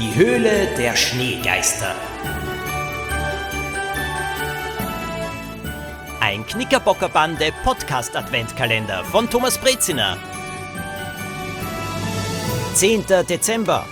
Die Höhle der Schneegeister. Ein Knickerbockerbande Podcast-Adventkalender von Thomas Breziner. 10. Dezember.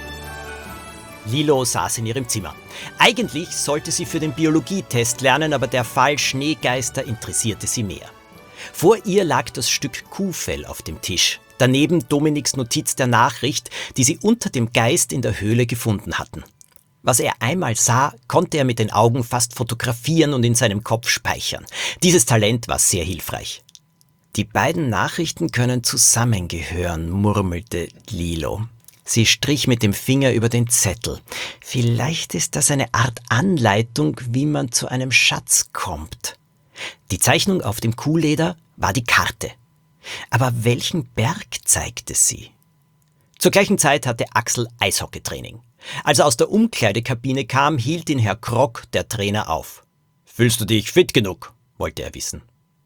Lilo saß in ihrem Zimmer. Eigentlich sollte sie für den Biologietest lernen, aber der Fall Schneegeister interessierte sie mehr. Vor ihr lag das Stück Kuhfell auf dem Tisch. Daneben Dominiks Notiz der Nachricht, die sie unter dem Geist in der Höhle gefunden hatten. Was er einmal sah, konnte er mit den Augen fast fotografieren und in seinem Kopf speichern. Dieses Talent war sehr hilfreich. Die beiden Nachrichten können zusammengehören, murmelte Lilo. Sie strich mit dem Finger über den Zettel. Vielleicht ist das eine Art Anleitung, wie man zu einem Schatz kommt. Die Zeichnung auf dem Kuhleder war die Karte. Aber welchen Berg zeigte sie? Zur gleichen Zeit hatte Axel Eishockeytraining. Als er aus der Umkleidekabine kam, hielt ihn Herr Krog, der Trainer, auf. »Fühlst du dich fit genug?« wollte er wissen.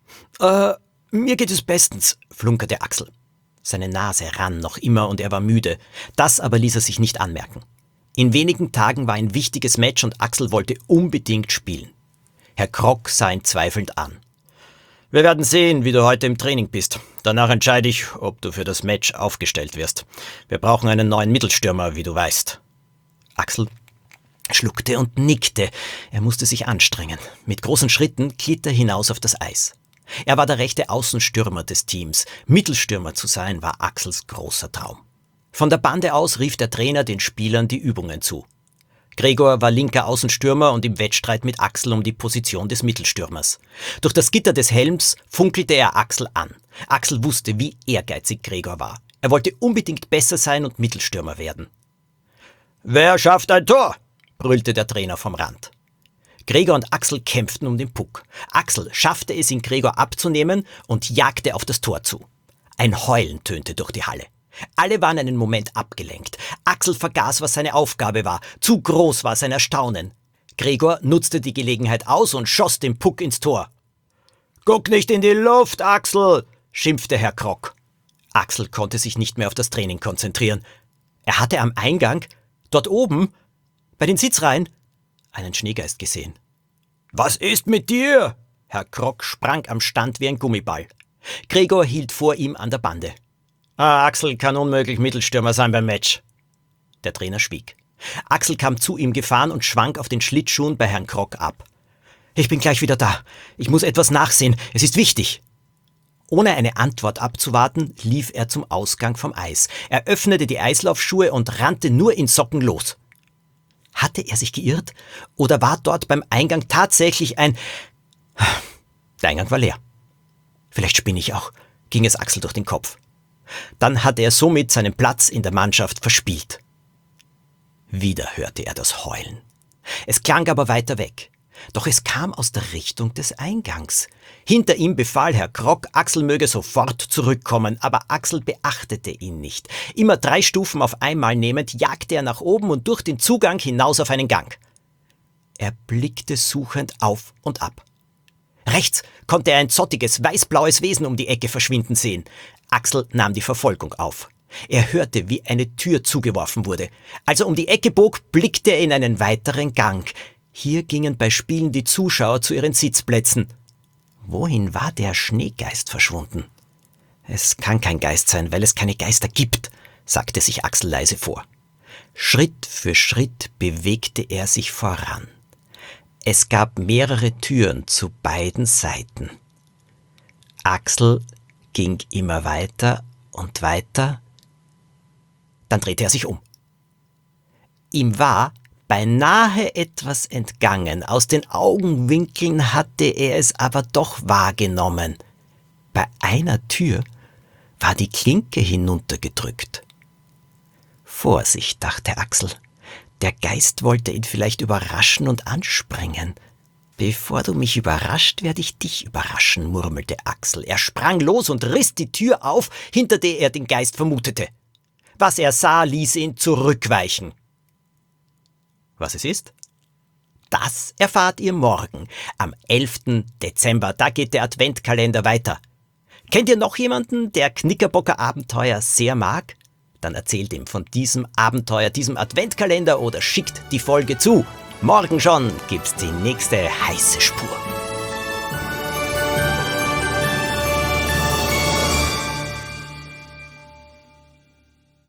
Mir geht es bestens«, flunkerte Axel. Seine Nase rann noch immer und er war müde. Das aber ließ er sich nicht anmerken. In wenigen Tagen war ein wichtiges Match und Axel wollte unbedingt spielen. Herr Krog sah ihn zweifelnd an. »Wir werden sehen, wie du heute im Training bist. Danach entscheide ich, ob du für das Match aufgestellt wirst. Wir brauchen einen neuen Mittelstürmer, wie du weißt.« Axel schluckte und nickte. Er musste sich anstrengen. Mit großen Schritten glitt er hinaus auf das Eis. Er war der rechte Außenstürmer des Teams. Mittelstürmer zu sein war Axels großer Traum. Von der Bande aus rief der Trainer den Spielern die Übungen zu. Gregor war linker Außenstürmer und im Wettstreit mit Axel um die Position des Mittelstürmers. Durch das Gitter des Helms funkelte er Axel an. Axel wusste, wie ehrgeizig Gregor war. Er wollte unbedingt besser sein und Mittelstürmer werden. »Wer schafft ein Tor?« brüllte der Trainer vom Rand. Gregor und Axel kämpften um den Puck. Axel schaffte es, ihn Gregor abzunehmen und jagte auf das Tor zu. Ein Heulen tönte durch die Halle. Alle waren einen Moment abgelenkt. Axel vergaß, was seine Aufgabe war. Zu groß war sein Erstaunen. Gregor nutzte die Gelegenheit aus und schoss den Puck ins Tor. »Guck nicht in die Luft, Axel«, schimpfte Herr Krog. Axel konnte sich nicht mehr auf das Training konzentrieren. Er hatte am Eingang, dort oben, bei den Sitzreihen, einen Schneegeist gesehen. »Was ist mit dir?« Herr Krog sprang am Stand wie ein Gummiball. Gregor hielt vor ihm an der Bande. »Axel kann unmöglich Mittelstürmer sein beim Match.« Der Trainer schwieg. Axel kam zu ihm gefahren und schwank auf den Schlittschuhen bei Herrn Krog ab. »Ich bin gleich wieder da. Ich muss etwas nachsehen. Es ist wichtig.« Ohne eine Antwort abzuwarten, lief er zum Ausgang vom Eis. Er öffnete die Eislaufschuhe und rannte nur in Socken los. Hatte er sich geirrt? Oder war dort beim Eingang tatsächlich ein... Der Eingang war leer. »Vielleicht spinne ich auch«, ging es Axel durch den Kopf. Dann hatte er somit seinen Platz in der Mannschaft verspielt. Wieder hörte er das Heulen. Es klang aber weiter weg. Doch es kam aus der Richtung des Eingangs. Hinter ihm befahl Herr Krog, Axel möge sofort zurückkommen, aber Axel beachtete ihn nicht. Immer 3 Stufen auf einmal nehmend, jagte er nach oben und durch den Zugang hinaus auf einen Gang. Er blickte suchend auf und ab. Rechts konnte er ein zottiges, weißblaues Wesen um die Ecke verschwinden sehen. Axel nahm die Verfolgung auf. Er hörte, wie eine Tür zugeworfen wurde. Als er um die Ecke bog, blickte er in einen weiteren Gang. Hier gingen bei Spielen die Zuschauer zu ihren Sitzplätzen. Wohin war der Schneegeist verschwunden? »Es kann kein Geist sein, weil es keine Geister gibt«, sagte sich Axel leise vor. Schritt für Schritt bewegte er sich voran. Es gab mehrere Türen zu beiden Seiten. Axel ging immer weiter und weiter. Dann drehte er sich um. Ihm war beinahe etwas entgangen. Aus den Augenwinkeln hatte er es aber doch wahrgenommen. Bei einer Tür war die Klinke hinuntergedrückt. »Vorsicht«, dachte Axel. »Der Geist wollte ihn vielleicht überraschen und anspringen.« »Bevor du mich überrascht, werde ich dich überraschen«, murmelte Axel. Er sprang los und riss die Tür auf, hinter der er den Geist vermutete. Was er sah, ließ ihn zurückweichen. Was es ist? Das erfahrt ihr morgen, am 11. Dezember. Da geht der Adventkalender weiter. Kennt ihr noch jemanden, der Knickerbocker-Abenteuer sehr mag? Dann erzählt ihm von diesem Abenteuer, diesem Adventkalender oder schickt die Folge zu. Morgen schon gibt's die nächste heiße Spur.